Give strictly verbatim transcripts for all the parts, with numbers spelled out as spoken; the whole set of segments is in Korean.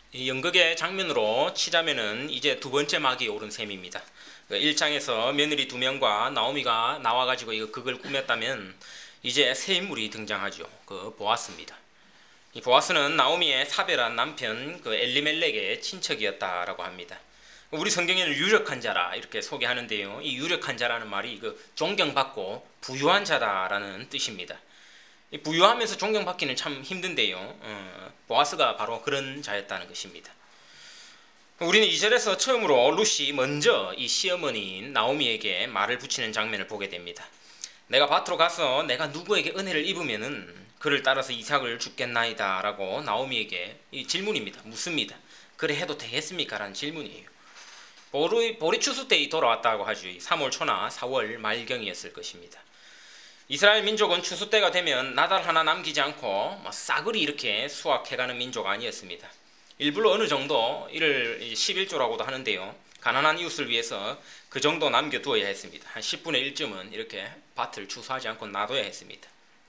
이 연극의 장면으로 치자면은 이제 두 번째 막이 오른 셈입니다. 일 장에서 며느리 두 명과 나오미가 나와가지고 이거 극을 꾸몄다면 이제 새 인물이 등장하죠. 그 보아스입니다. 이 보아스는 나오미의 사별한 남편 그 엘리멜렉의 친척이었다라고 합니다. 우리 성경에는 유력한 자라 이렇게 소개하는데요. 이 유력한 자라는 말이 그 존경받고 부유한 자다라는 뜻입니다. 이 부유하면서 존경받기는 참 힘든데요. 어, 보아스가 바로 그런 자였다는 것입니다. 우리는 이 절에서 처음으로 룻이 먼저 이 시어머니인 나오미에게 말을 붙이는 장면을 보게 됩니다. 내가 밭으로 가서 내가 누구에게 은혜를 입으면은 그를 따라서 이삭을 주겠나이다 라고 나오미에게 이 질문입니다. 묻습니다. 그래 해도 되겠습니까? 라는 질문이에요. 보리, 보리 추수 때에 돌아왔다고 하죠. 삼월 초나 사월 말경이었을 것입니다. 이스라엘 민족은 추수 때가 되면 나달 하나 남기지 않고 뭐 싸그리 이렇게 수확해가는 민족 아니었습니다. 일부러 어느 정도 이를 십일조라고도 하는데요. 가난한 이웃을 위해서 그 정도 남겨두어야 했습니다. 한 십분의 일쯤은 이렇게 밭을 추수하지 않고 놔둬야 했습니다.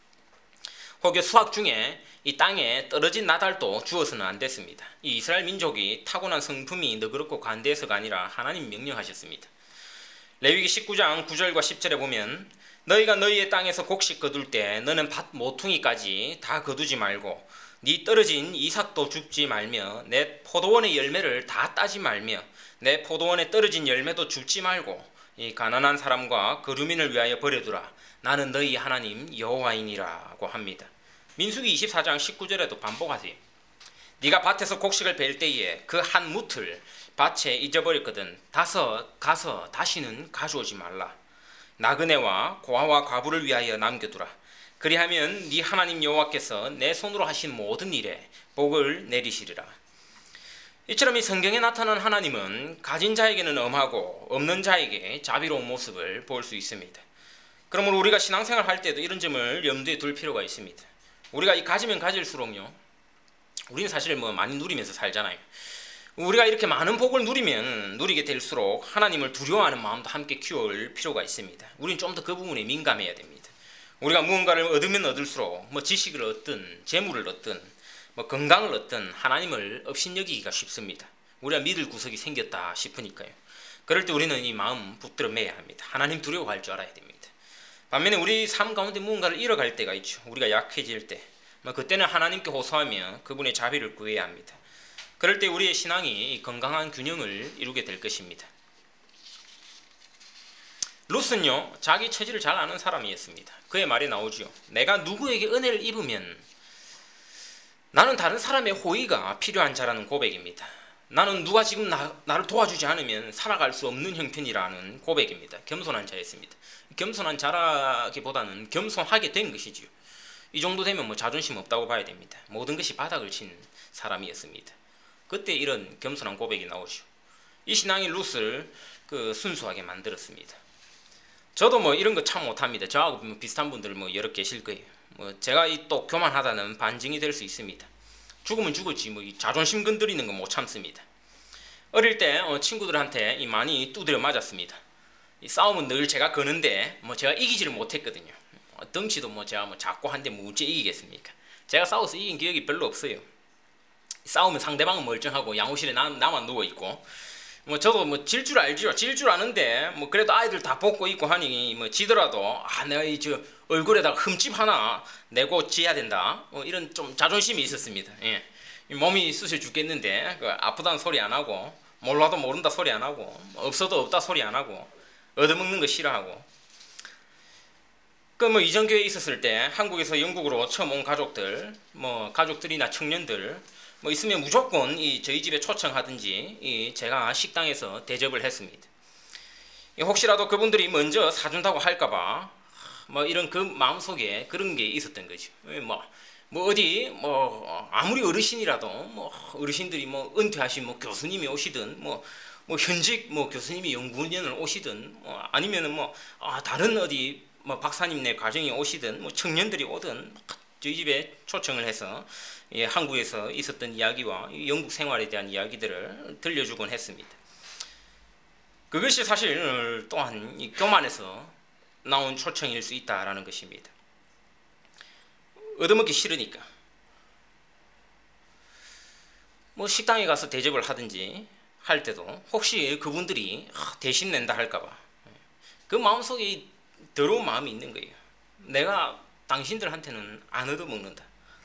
혹여 수확 중에 이 땅에 떨어진 나달도 주어서는 안 됐습니다. 이 이스라엘 민족이 타고난 성품이 너그럽고 관대해서가 아니라 하나님 명령하셨습니다. 레위기 십구장 구절과 십절에 보면 너희가 너희의 땅에서 곡식 거둘 때 너는 밭 모퉁이까지 다 거두지 말고 네 떨어진 이삭도 줍지 말며 내 포도원의 열매를 다 따지 말며 내 포도원에 떨어진 열매도 줍지 말고 이 가난한 사람과 거류민을 위하여 버려두라. 나는 너희 하나님 여호와이니라고 합니다. 민수기 이십사장 십구절에도 반복하세요. 네가 밭에서 곡식을 벨 때에 그 한 뭇을 밭에 잊어버렸거든 다서 가서 다시는 가져오지 말라. 나그네와 고아와 과부를 위하여 남겨두라. 그리하면 네 하나님 여호와께서 내 손으로 하신 모든 일에 복을 내리시리라. 이처럼 이 성경에 나타난 하나님은 가진 자에게는 엄하고 없는 자에게 자비로운 모습을 볼 수 있습니다. 그러므로 우리가 신앙생활 할 때도 이런 점을 염두에 둘 필요가 있습니다. 우리가 이 가지면 가질수록요, 우리는 사실 뭐 많이 누리면서 살잖아요. 우리가 이렇게 많은 복을 누리면 누리게 될수록 하나님을 두려워하는 마음도 함께 키울 필요가 있습니다. 우리는 좀 더 그 부분에 민감해야 됩니다. 우리가 무언가를 얻으면 얻을수록 뭐 지식을 얻든 재물을 얻든 뭐 건강을 얻든 하나님을 업신여기기가 쉽습니다. 우리가 믿을 구석이 생겼다 싶으니까요. 그럴 때 우리는 이 마음 붙들어 매야 합니다. 하나님 두려워할 줄 알아야 됩니다. 반면에 우리 삶 가운데 무언가를 잃어갈 때가 있죠. 우리가 약해질 때 뭐 그때는 하나님께 호소하며 그분의 자비를 구해야 합니다. 그럴 때 우리의 신앙이 건강한 균형을 이루게 될 것입니다. 룻은요, 자기 처지를 잘 아는 사람이었습니다. 그의 말이 나오죠. 내가 누구에게 은혜를 입으면 나는 다른 사람의 호의가 필요한 자라는 고백입니다. 나는 누가 지금 나, 나를 도와주지 않으면 살아갈 수 없는 형편이라는 고백입니다. 겸손한 자였습니다. 겸손한 자라기보다는 겸손하게 된 것이지요. 이 정도 되면 뭐 자존심 없다고 봐야 됩니다. 모든 것이 바닥을 친 사람이었습니다. 그때 이런 겸손한 고백이 나오죠. 이 신앙이 룻을 그 순수하게 만들었습니다. 저도 뭐 이런 거 참 못합니다. 저하고 뭐 비슷한 분들 뭐 여러 계실 거예요. 뭐 제가 이 또 교만하다는 반증이 될 수 있습니다. 죽으면 죽었지 뭐 이 자존심 건드리는 거 못 참습니다. 어릴 때 어 친구들한테 이 많이 두드려 맞았습니다. 이 싸움은 늘 제가 거는데 뭐 제가 이기지를 못했거든요. 어 덩치도 뭐 제가 뭐 작고 한데 뭐 어째 이기겠습니까? 제가 싸워서 이긴 기억이 별로 없어요. 싸우면 상대방은 멀쩡하고 양호실에 나, 나만 누워있고 뭐 저도 뭐 질 줄 알죠. 질 줄 아는데 뭐 그래도 아이들 다 벗고 있고 하니 뭐 지더라도 아 내가 이 저 얼굴에다가 흠집 하나 내고 지어야 된다. 뭐 이런 좀 자존심이 있었습니다. 예. 몸이 쑤셔 죽겠는데 그 아프다는 소리 안 하고 몰라도 모른다 소리 안 하고 없어도 없다 소리 안 하고 얻어먹는 거 싫어하고 그 뭐 이전 교회에 있었을 때 한국에서 영국으로 처음 온 가족들 뭐 가족들이나 청년들 뭐 있으면 무조건 이 저희 집에 초청하든지 이 제가 식당에서 대접을 했습니다. 혹시라도 그분들이 먼저 사준다고 할까봐 뭐 이런 그 마음속에 그런 게 있었던 거죠. 뭐, 뭐 어디 뭐 아무리 어르신이라도 뭐 어르신들이 뭐 은퇴하신 뭐 교수님이 오시든 뭐, 뭐 현직 뭐 교수님이 연구원을 오시든 뭐 아니면은 뭐 아 다른 어디 뭐 박사님네 가정이 오시든 뭐 청년들이 오든 저희 집에 초청을 해서 예, 한국에서 있었던 이야기와 영국 생활에 대한 이야기들을 들려주곤 했습니다. 그것이 사실 또한 이 교만에서 나온 초청일 수 있다라는 것입니다. 얻어먹기 싫으니까. 뭐 식당에 가서 대접을 하든지 할 때도 혹시 그분들이 대신 낸다 할까봐 그 마음속에 더러운 마음이 있는 거예요. 내가 당신들한테는 안 얻어먹는다.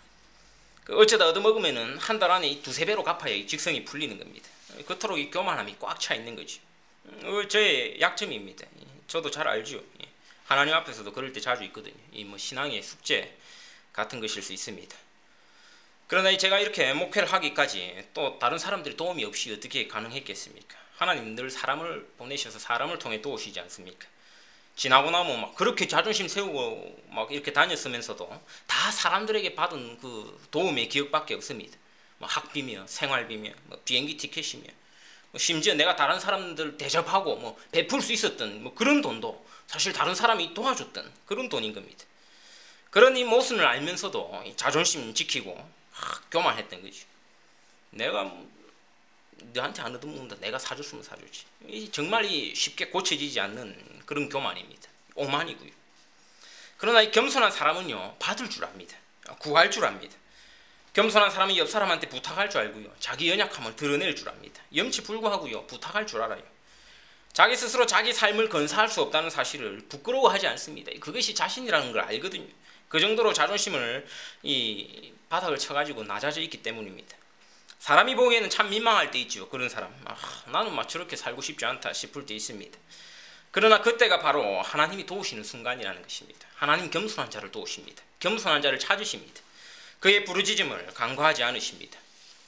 어쩌다 얻어먹으면은 한 달 안에 두세 배로 갚아야 직성이 풀리는 겁니다. 그토록 이 교만함이 꽉 차 있는 거지. 어, 저의 약점입니다. 저도 잘 알죠. 하나님 앞에서도 그럴 때 자주 있거든요. 이 뭐 신앙의 숙제 같은 것일 수 있습니다. 그러나 제가 이렇게 목회를 하기까지 또 다른 사람들의 도움이 없이 어떻게 가능했겠습니까? 하나님 늘 사람을 보내셔서 사람을 통해 도우시지 않습니까? 지나고 나면 막 그렇게 자존심 세우고 막 이렇게 다녔으면서도 다 사람들에게 받은 그 도움의 기억밖에 없습니다. 뭐 학비며 생활비며 뭐 비행기 티켓이며 뭐 심지어 내가 다른 사람들 대접하고 뭐 베풀 수 있었던 뭐 그런 돈도 사실 다른 사람이 도와줬던 그런 돈인 겁니다. 그런 이 모습을 알면서도 자존심 지키고 아, 교만했던 거죠. 내가 너한테 안 얻어먹는다. 내가 사줬으면 사주지. 정말 이 쉽게 고쳐지지 않는 그런 교만입니다. 오만이고요. 그러나 이 겸손한 사람은요 받을 줄 압니다. 구할 줄 압니다. 겸손한 사람은 옆 사람한테 부탁할 줄 알고요. 자기 연약함을 드러낼 줄 압니다. 염치불구하고요 부탁할 줄 알아요. 자기 스스로 자기 삶을 건사할 수 없다는 사실을 부끄러워하지 않습니다. 그것이 자신이라는 걸 알거든요. 그 정도로 자존심을 이 바닥을 쳐가지고 낮아져 있기 때문입니다. 사람이 보기에는 참 민망할 때 있죠. 그런 사람. 아, 나는 막 저렇게 살고 싶지 않다 싶을 때 있습니다. 그러나 그때가 바로 하나님이 도우시는 순간이라는 것입니다. 하나님 겸손한 자를 도우십니다. 겸손한 자를 찾으십니다. 그의 부르짖음을 간과하지 않으십니다.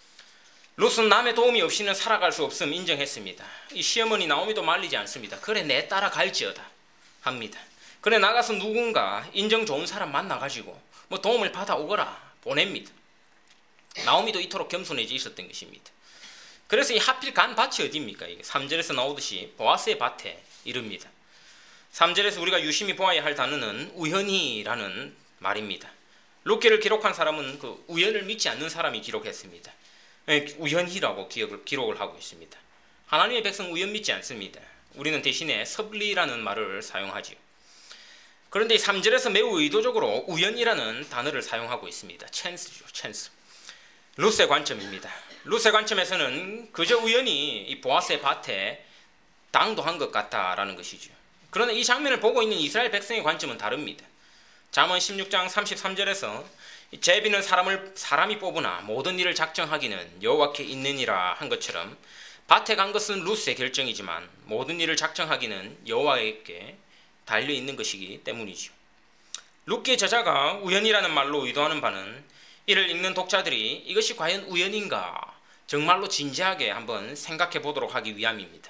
롯은 남의 도움이 없이는 살아갈 수 없음 인정했습니다. 이 시어머니 나오미도 말리지 않습니다. 그래 내 따라 갈지어다 합니다. 그래 나가서 누군가 인정 좋은 사람 만나가지고 뭐 도움을 받아오거라 보냅니다. 나오미도 이토록 겸손해져 있었던 것입니다. 그래서 이 하필 간 밭이 어디입니까? 이게 삼 절에서 나오듯이 보아스의 밭에 이릅니다. 삼 절에서 우리가 유심히 보아야 할 단어는 우연히라는 말입니다. 룻기를 기록한 사람은 그 우연을 믿지 않는 사람이 기록했습니다. 우연히라고 기억을, 기록을 하고 있습니다. 하나님의 백성 우연 믿지 않습니다. 우리는 대신에 섭리라는 말을 사용하지요. 그런데 삼 절에서 매우 의도적으로 우연이라는 단어를 사용하고 있습니다. 찬스죠, 찬스. 룻의 관점입니다. 룻의 관점에서는 그저 우연히 이 보아스의 밭에 당도한 것 같다라는 것이죠. 그러나 이 장면을 보고 있는 이스라엘 백성의 관점은 다릅니다. 잠언 십육 장 삼십삼 절에서 제비는 사람을 사람이 뽑으나 모든 일을 작정하기는 여호와께 있느니라 한 것처럼 밭에 간 것은 룻의 결정이지만 모든 일을 작정하기는 여호와에게 달려 있는 것이기 때문이죠. 룻기의 저자가 우연이라는 말로 의도하는 바는 이를 읽는 독자들이 이것이 과연 우연인가 정말로 진지하게 한번 생각해 보도록 하기 위함입니다.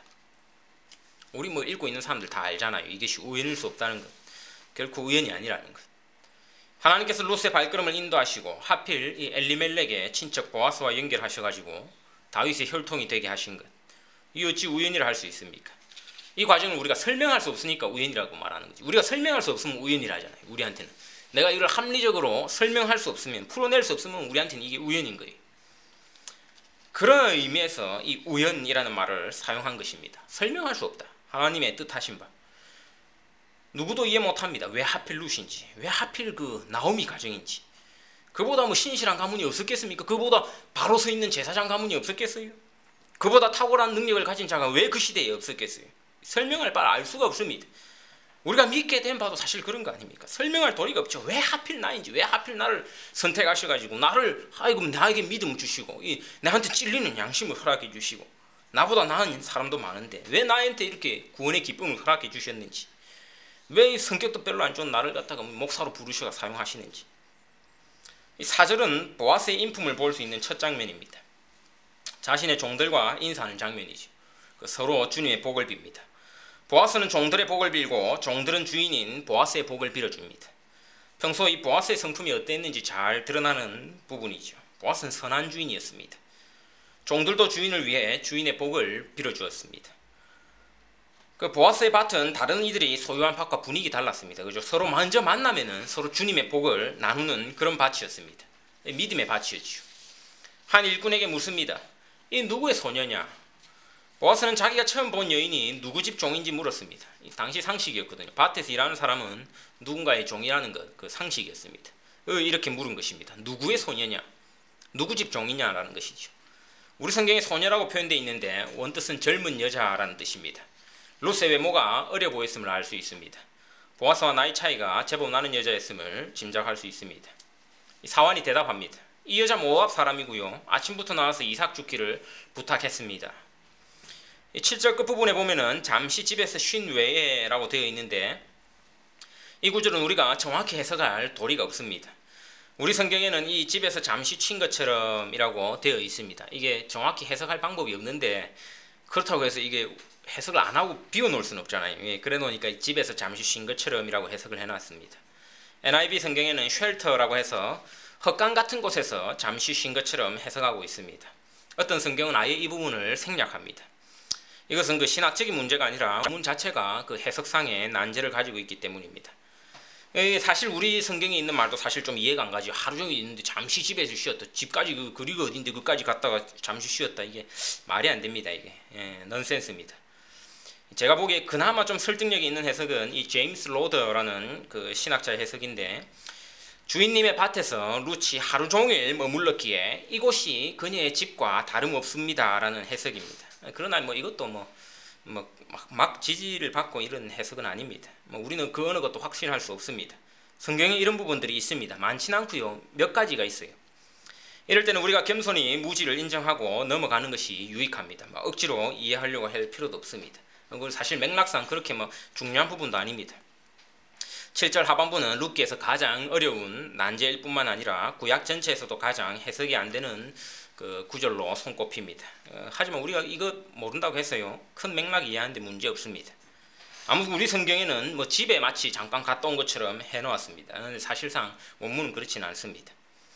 우리 뭐 읽고 있는 사람들 다 알잖아요. 이것이 우연일 수 없다는 것. 결코 우연이 아니라는 것. 하나님께서 룻의 발걸음을 인도하시고 하필 이 엘리멜렉의 친척 보아스와 연결하셔가지고 다윗의 혈통이 되게 하신 것. 이 어찌 우연이라 할 수 있습니까? 이 과정을 우리가 설명할 수 없으니까 우연이라고 말하는 거지. 우리가 설명할 수 없으면 우연이라 하잖아요. 우리한테는. 내가 이걸 합리적으로 설명할 수 없으면, 풀어낼 수 없으면 우리한테는 이게 우연인 거예요. 그런 의미에서 이 우연이라는 말을 사용한 것입니다. 설명할 수 없다. 하나님의 뜻하신 바. 누구도 이해 못합니다. 왜 하필 룻인지, 왜 하필 그 나오미 가정인지. 그보다 뭐 신실한 가문이 없었겠습니까? 그보다 바로 서 있는 제사장 가문이 없었겠어요? 그보다 탁월한 능력을 가진 자가 왜 그 시대에 없었겠어요? 설명할 바를 알 수가 없습니다. 우리가 믿게 된 바도 사실 그런 거 아닙니까? 설명할 도리가 없죠. 왜 하필 나인지, 왜 하필 나를 선택하셔가지고 나를 아이고 나에게 믿음을 주시고 이 나한테 찔리는 양심을 허락해 주시고 나보다 나은 사람도 많은데 왜 나한테 이렇게 구원의 기쁨을 허락해 주셨는지, 왜 성격도 별로 안 좋은 나를 갖다가 목사로 부르셔가 사용하시는지. 이 사 절은 보아스의 인품을 볼 수 있는 첫 장면입니다. 자신의 종들과 인사하는 장면이죠. 그 서로 주님의 복을 빕니다. 보아스는 종들의 복을 빌고 종들은 주인인 보아스의 복을 빌어줍니다. 평소 이 보아스의 성품이 어땠는지 잘 드러나는 부분이죠. 보아스는 선한 주인이었습니다. 종들도 주인을 위해 주인의 복을 빌어주었습니다. 그 보아스의 밭은 다른 이들이 소유한 밭과 분위기 달랐습니다. 그죠? 서로 먼저 만나면은 서로 주님의 복을 나누는 그런 밭이었습니다. 믿음의 밭이었죠. 한 일꾼에게 묻습니다. 이 누구의 소녀냐? 보아스는 자기가 처음 본 여인이 누구 집 종인지 물었습니다. 당시 상식이었거든요. 밭에서 일하는 사람은 누군가의 종이라는 것, 그 상식이었습니다. 이렇게 물은 것입니다. 누구의 소녀냐? 누구 집 종이냐라는 것이죠. 우리 성경에 소녀라고 표현되어 있는데 원뜻은 젊은 여자라는 뜻입니다. 룻의 외모가 어려 보였음을 알 수 있습니다. 보아스와 나이 차이가 제법 나는 여자였음을 짐작할 수 있습니다. 사환이 대답합니다. 이 여자 모압 사람이고요. 아침부터 나와서 이삭 죽기를 부탁했습니다. 칠 절 끝부분에 보면은 잠시 집에서 쉰 외에라고 되어 있는데 이 구절은 우리가 정확히 해석할 도리가 없습니다. 우리 성경에는 이 집에서 잠시 쉰 것처럼 이라고 되어 있습니다. 이게 정확히 해석할 방법이 없는데 그렇다고 해서 이게 해석을 안 하고 비워놓을 수는 없잖아요. 예, 그래 놓으니까 집에서 잠시 쉰 것처럼 이라고 해석을 해놨습니다. 엔 아이 비 성경에는 shelter라고 해서 헛간 같은 곳에서 잠시 쉰 것처럼 해석하고 있습니다. 어떤 성경은 아예 이 부분을 생략합니다. 이것은 그 신학적인 문제가 아니라 문 자체가 그 해석상의 난제를 가지고 있기 때문입니다. 사실 우리 성경에 있는 말도 사실 좀 이해가 안 가죠. 하루 종일 있는데 잠시 집에서 쉬었다. 집까지 그 거리가 어딘데 그까지 갔다가 잠시 쉬었다. 이게 말이 안 됩니다. 이게 예, 넌센스입니다. 제가 보기에 그나마 좀 설득력이 있는 해석은 이 제임스 로더라는 그 신학자의 해석인데 주인님의 밭에서 룻이 하루 종일 머물렀기에 이곳이 그녀의 집과 다름없습니다 라는 해석입니다. 그러나 뭐 이것도 뭐 뭐 막 지지를 받고 이런 해석은 아닙니다. 뭐 우리는 그 어느 것도 확신할 수 없습니다. 성경에 이런 부분들이 있습니다. 많지는 않고요. 몇 가지가 있어요. 이럴 때는 우리가 겸손히 무지를 인정하고 넘어가는 것이 유익합니다. 막 억지로 이해하려고 할 필요도 없습니다. 그걸 사실 맥락상 그렇게 뭐 중요한 부분도 아닙니다. 칠 절 하반부는 룻기에서 가장 어려운 난제일 뿐만 아니라 구약 전체에서도 가장 해석이 안 되는 그 구절로 손꼽힙니다. 어, 하지만 우리가 이거 모른다고 해서요 큰 맥락 이해하는데 문제 없습니다. 아무튼 우리 성경에는 뭐 집에 마치 잠깐 갔다 온 것처럼 해놓았습니다. 사실상 원문은 그렇지는 않습니다.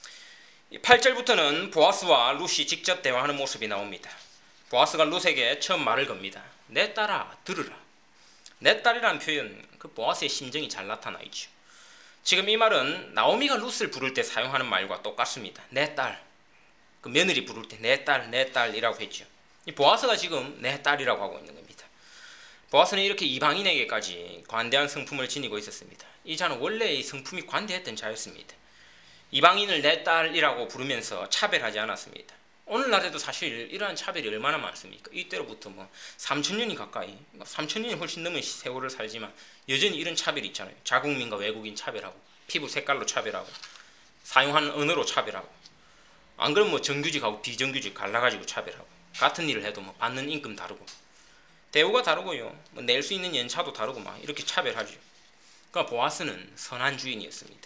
팔 절부터는 보아스와 룻이 직접 대화하는 모습이 나옵니다. 보아스가 룻에게 처음 말을 겁니다. 내 딸아 들으라. 내 딸이라는 표현, 그 보아스의 심정이 잘 나타나 있죠. 지금 이 말은 나오미가 룻을 부를 때 사용하는 말과 똑같습니다. 내 딸. 그 며느리 부를 때 내 딸, 내 딸이라고 했죠. 이 보아스가 지금 내 딸이라고 하고 있는 겁니다. 보아스는 이렇게 이방인에게까지 관대한 성품을 지니고 있었습니다. 이 자는 원래 이 성품이 관대했던 자였습니다. 이방인을 내 딸이라고 부르면서 차별하지 않았습니다. 오늘날에도 사실 이러한 차별이 얼마나 많습니까? 이때로부터 뭐 삼천 년이 가까이, 삼천 년이 훨씬 넘은 세월을 살지만 여전히 이런 차별이 있잖아요. 자국민과 외국인 차별하고, 피부 색깔로 차별하고, 사용하는 언어로 차별하고, 안 그러면 뭐 정규직하고 비정규직 갈라가지고 차별하고, 같은 일을 해도 뭐 받는 임금 다르고, 대우가 다르고요, 뭐 낼 수 있는 연차도 다르고 막 이렇게 차별하죠. 그러니까 보아스는 선한 주인이었습니다.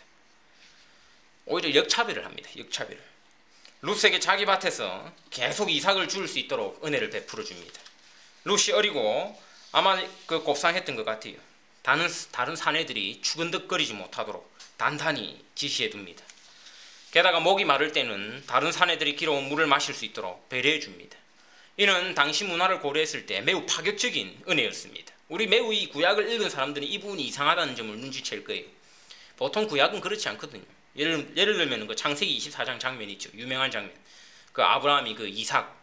오히려 역차별을 합니다. 역차별을. 룻에게 자기 밭에서 계속 이삭을 줄 수 있도록 은혜를 베풀어 줍니다. 룻이 어리고 아마 그 곱상했던 것 같아요. 다른, 다른 사내들이 추근덕거리지 못하도록 단단히 지시해 둡니다. 게다가 목이 마를 때는 다른 사내들이 길어온 물을 마실 수 있도록 배려해 줍니다. 이는 당시 문화를 고려했을 때 매우 파격적인 은혜였습니다. 우리 매우 이 구약을 읽은 사람들은 이 부분이 이상하다는 점을 눈치챌 거예요. 보통 구약은 그렇지 않거든요. 예를, 예를 들면 그 창세기 이십사 장 장면 있죠. 유명한 장면. 그 아브라함이 그 이삭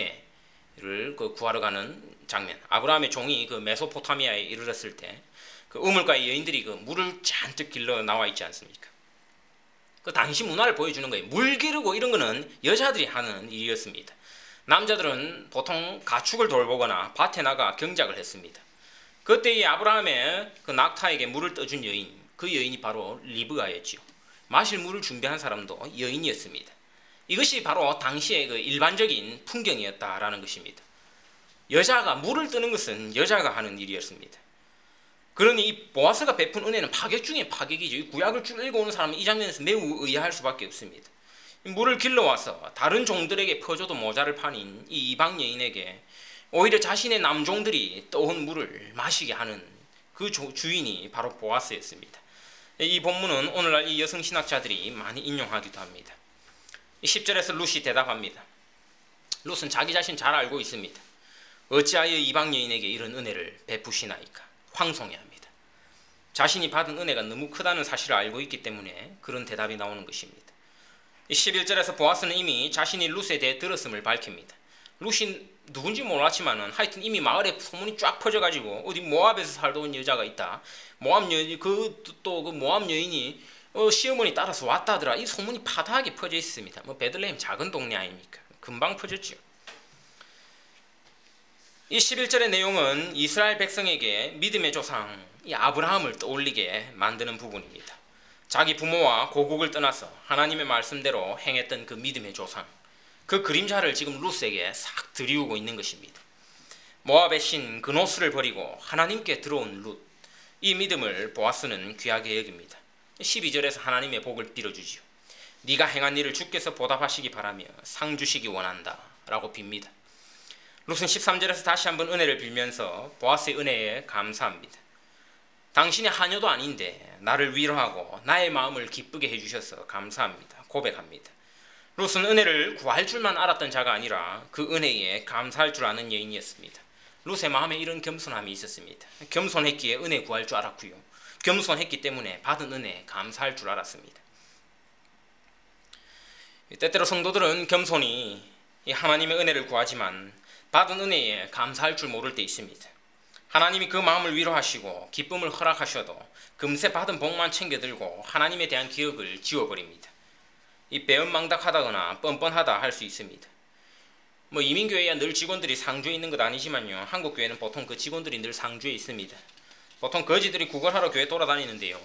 아내를 그 구하러 가는 장면. 아브라함의 종이 그 메소포타미아에 이르렀을 때 그 우물가의 여인들이 그 물을 잔뜩 길러 나와 있지 않습니까? 그 당시 문화를 보여주는 거예요. 물 기르고 이런 거는 여자들이 하는 일이었습니다. 남자들은 보통 가축을 돌보거나 밭에 나가 경작을 했습니다. 그때 이 아브라함의 그 낙타에게 물을 떠준 여인, 그 여인이 바로 리브가였지요. 마실 물을 준비한 사람도 여인이었습니다. 이것이 바로 당시의 그 일반적인 풍경이었다라는 것입니다. 여자가 물을 뜨는 것은 여자가 하는 일이었습니다. 그러니 이 보아스가 베푼 은혜는 파격 중에 파격이죠. 이 구약을 쭉 읽어오는 사람은 이 장면에서 매우 의아할 수밖에 없습니다. 물을 길러와서 다른 종들에게 퍼줘도 모자를 파닌 이 이방 여인에게 오히려 자신의 남종들이 떠온 물을 마시게 하는 그 주인이 바로 보아스였습니다. 이 본문은 오늘날 이 여성 신학자들이 많이 인용하기도 합니다. 십 절에서 룻이 대답합니다. 룻은 자기 자신 잘 알고 있습니다. 어찌하여 이방 여인에게 이런 은혜를 베푸시나이까? 황송해합니다. 자신이 받은 은혜가 너무 크다는 사실을 알고 있기 때문에 그런 대답이 나오는 것입니다. 십일 절에서 보아스는 이미 자신이 룻에 대해 들었음을 밝힙니다. 룻이 누군지 몰랐지만은 하여튼 이미 마을에 소문이 쫙 퍼져가지고 어디 모압에서 살다 온 여자가 있다. 모압 여인 그또 그 모압 여인이 어, 시어머니 따라서 왔다더라. 이 소문이 파다하게 퍼져 있습니다. 뭐 베들레헴 작은 동네 아닙니까? 금방 퍼졌죠. 이 십일 절의 내용은 이스라엘 백성에게 믿음의 조상 이 아브라함을 떠올리게 만드는 부분입니다. 자기 부모와 고국을 떠나서 하나님의 말씀대로 행했던 그 믿음의 조상, 그 그림자를 지금 룻에게 싹 들이우고 있는 것입니다. 모압의 신 그노스를 버리고 하나님께 들어온 룻, 이 믿음을 보아스는 귀하게 여깁니다. 십이 절에서 하나님의 복을 빌어주지요. 네가 행한 일을 주께서 보답하시기 바라며 상 주시기 원한다 라고 빕니다. 룻은 십삼 절에서 다시 한번 은혜를 빌면서 보아스의 은혜에 감사합니다. 당신이 하녀도 아닌데 나를 위로하고 나의 마음을 기쁘게 해주셔서 감사합니다. 고백합니다. 룻은 은혜를 구할 줄만 알았던 자가 아니라 그 은혜에 감사할 줄 아는 여인이었습니다. 룻의 마음에 이런 겸손함이 있었습니다. 겸손했기에 은혜 구할 줄 알았고요. 겸손했기 때문에 받은 은혜에 감사할 줄 알았습니다. 때때로 성도들은 겸손히 하나님의 은혜를 구하지만 받은 은혜에 감사할 줄 모를 때 있습니다. 하나님이 그 마음을 위로하시고 기쁨을 허락하셔도 금세 받은 복만 챙겨들고 하나님에 대한 기억을 지워버립니다. 이 배은망덕하다거나 뻔뻔하다 할 수 있습니다. 뭐 이민교회야 늘 직원들이 상주에 있는 것 아니지만요, 한국교회는 보통 그 직원들이 늘 상주에 있습니다. 보통 거지들이 구걸하러 교회 돌아다니는데요,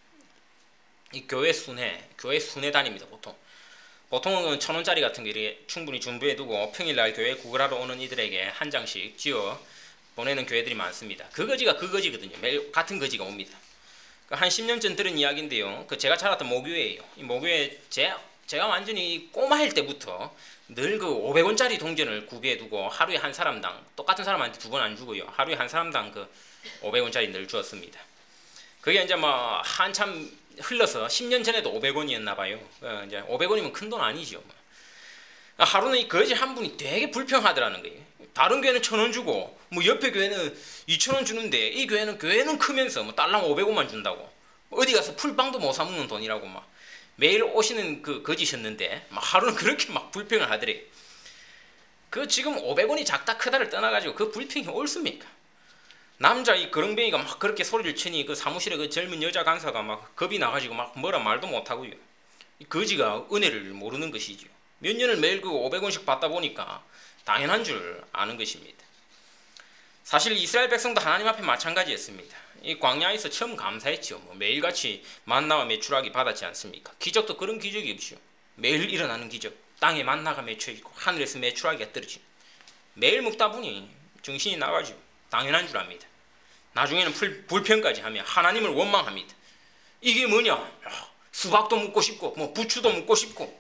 이 교회 순회, 교회 순회 다닙니다. 보통 보통은 천 원짜리 같은 게 충분히 준비해두고 평일날 교회 구걸하러 오는 이들에게 한 장씩 지어 보내는 교회들이 많습니다. 그 거지가 그 거지거든요. 매일 같은 거지가 옵니다. 한 십 년 전 들은 이야기인데요, 그 제가 자랐던 모교회예요. 이 모교회 제, 제가 완전히 꼬마일 때부터 늘 그 오백 원짜리 동전을 구비해두고 하루에 한 사람당, 똑같은 사람한테 두 번 안 주고요, 하루에 한 사람당 그 오백 원짜리 늘 주었습니다. 그게 이제 뭐 한참 흘러서 십 년 전에도 오백 원이었나 봐요. 어, 이제 오백 원이면 큰 돈 아니죠. 하루는 이 거지 한 분이 되게 불평하더라는 거예요. 다른 교회는 천 원 주고 뭐 옆에 교회는 이천 원 주는데 이 교회는 교회는 크면서 뭐 달랑 오백 원만 준다고, 어디 가서 풀빵도 못 사 먹는 돈이라고 막 매일 오시는 그 거지셨는데 막 하루는 그렇게 막 불평을 하더래요. 그 지금 오백 원이 작다 크다를 떠나가지고 그 불평이 옳습니까? 남자 이 거렁뱅이가 막 그렇게 소리를 치니 그 사무실에 그 젊은 여자 간사가 막 겁이 나가지고 막 뭐라 말도 못하고요. 이 거지가 은혜를 모르는 것이죠. 몇 년을 매일 그 오백 원씩 받다 보니까 당연한 줄 아는 것입니다. 사실 이스라엘 백성도 하나님 앞에 마찬가지였습니다. 이 광야에서 처음 감사했죠. 뭐 매일같이 만나와 메추라기 받았지 않습니까? 기적도 그런 기적이 없죠. 매일 일어나는 기적, 땅에 만나가 맺혀 있고 하늘에서 메추라기가 떨어지고, 매일 먹다 보니 정신이 나가지고 당연한 줄 압니다. 나중에는 불, 불평까지 하며 하나님을 원망합니다. 이게 뭐냐? 수박도 먹고 싶고 뭐 부추도 먹고 싶고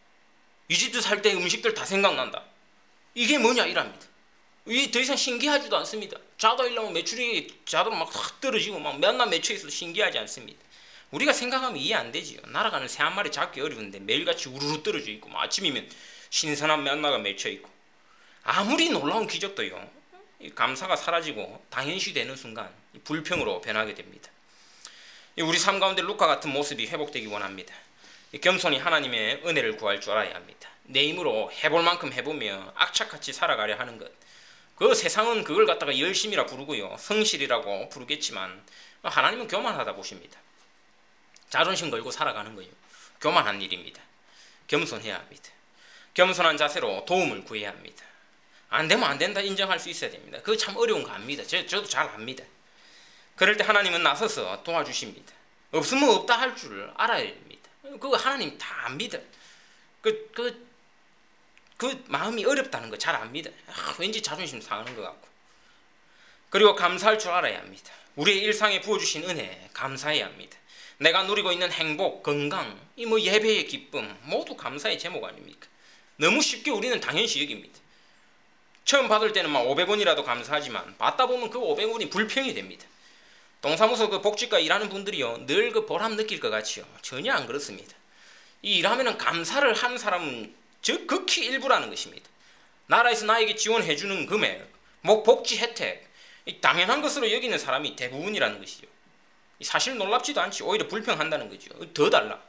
이집트 살 때 음식들 다 생각난다. 이게 뭐냐 이랍니다. 이게 더 이상 신기하지도 않습니다. 자다 일어나면 메추리 자도 막 확 떨어지고 막 몇날 맺혀 있어도 신기하지 않습니다. 우리가 생각하면 이해 안 되지요. 날아가는 새 한 마리 잡기 어려운데 매일같이 우르르 떨어져 있고 뭐 아침이면 신선한 몇나가 맺혀 있고, 아무리 놀라운 기적도요, 감사가 사라지고 당연시 되는 순간 불평으로 변하게 됩니다. 우리 삶 가운데 룻과 같은 모습이 회복되기 원합니다. 겸손히 하나님의 은혜를 구할 줄 알아야 합니다. 내 힘으로 해볼 만큼 해보며 악착같이 살아가려 하는 것, 그 세상은 그걸 갖다가 열심이라 부르고요, 성실이라고 부르겠지만 하나님은 교만하다 보십니다. 자존심 걸고 살아가는 거예요. 교만한 일입니다. 겸손해야 합니다. 겸손한 자세로 도움을 구해야 합니다. 안 되면 안 된다 인정할 수 있어야 됩니다. 그거 참 어려운 거 압니다. 저, 저도 잘 압니다. 그럴 때 하나님은 나서서 도와주십니다. 없으면 없다 할 줄 알아야 됩니다. 그거 하나님 다 압니다. 그, 그, 그 마음이 어렵다는 거 잘 압니다. 아, 왠지 자존심 상하는 것 같고. 그리고 감사할 줄 알아야 합니다. 우리의 일상에 부어주신 은혜 감사해야 합니다. 내가 누리고 있는 행복, 건강, 이 뭐 예배의 기쁨 모두 감사의 제목 아닙니까? 너무 쉽게 우리는 당연시 여깁니다. 처음 받을 때는 막 오백 원이라도 감사하지만 받다 보면 그 오백 원이 불평이 됩니다. 동사무소 그 복지과 일하는 분들이요, 늘 그 보람 느낄 것 같이요, 전혀 안 그렇습니다. 이 일하면은 감사를 하는 사람은 저 극히 일부라는 것입니다. 나라에서 나에게 지원해주는 금액, 뭐 복지 혜택, 당연한 것으로 여기는 사람이 대부분이라는 것이죠. 사실 놀랍지도 않지, 오히려 불평한다는 거죠. 더 달라.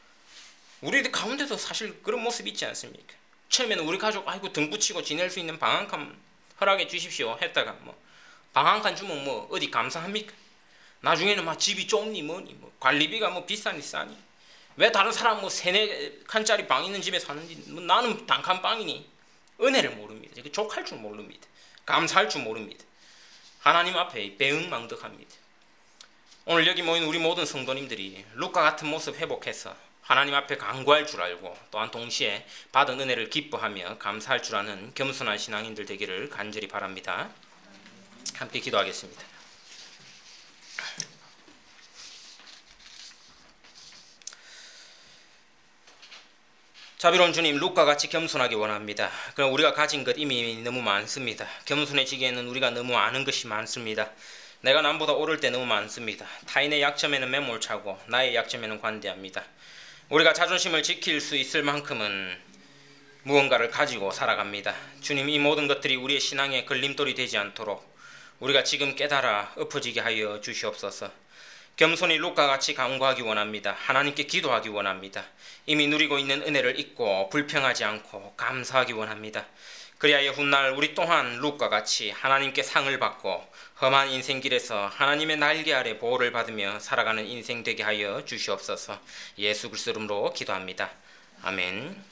우리 가운데도 사실 그런 모습이 있지 않습니까? 처음에는 우리 가족 아이고 등 붙이고 지낼 수 있는 방 한 칸 허락해 주십시오 했다가 뭐 방 한 칸 주면 뭐 어디 감사합니까? 나중에는 막 집이 좁니 뭐니 뭐 관리비가 뭐 비싸니 싸니, 왜 다른 사람 뭐 세네 칸짜리 방 있는 집에 사는지, 뭐 나는 단칸 방이니, 은혜를 모릅니다. 족할 줄 모릅니다. 감사할 줄 모릅니다. 하나님 앞에 배응망덕합니다. 오늘 여기 모인 우리 모든 성도님들이 룻과 같은 모습 회복해서 하나님 앞에 간구할 줄 알고 또한 동시에 받은 은혜를 기뻐하며 감사할 줄 아는 겸손한 신앙인들 되기를 간절히 바랍니다. 함께 기도하겠습니다. 자비로운 주님, 룻과 같이 겸손하기 원합니다. 그럼 우리가 가진 것 이미 너무 많습니다. 겸손해지기에는 우리가 너무 아는 것이 많습니다. 내가 남보다 오를 때 너무 많습니다. 타인의 약점에는 매몰차고 나의 약점에는 관대합니다. 우리가 자존심을 지킬 수 있을 만큼은 무언가를 가지고 살아갑니다. 주님, 이 모든 것들이 우리의 신앙에 걸림돌이 되지 않도록 우리가 지금 깨달아 엎어지게 하여 주시옵소서. 겸손히 룻과 같이 간구하기 원합니다. 하나님께 기도하기 원합니다. 이미 누리고 있는 은혜를 잊고 불평하지 않고 감사하기 원합니다. 그리하여 훗날 우리 또한 룻과 같이 하나님께 상을 받고 험한 인생길에서 하나님의 날개 아래 보호를 받으며 살아가는 인생 되게 하여 주시옵소서. 예수 그리스도 이름으로 기도합니다. 아멘.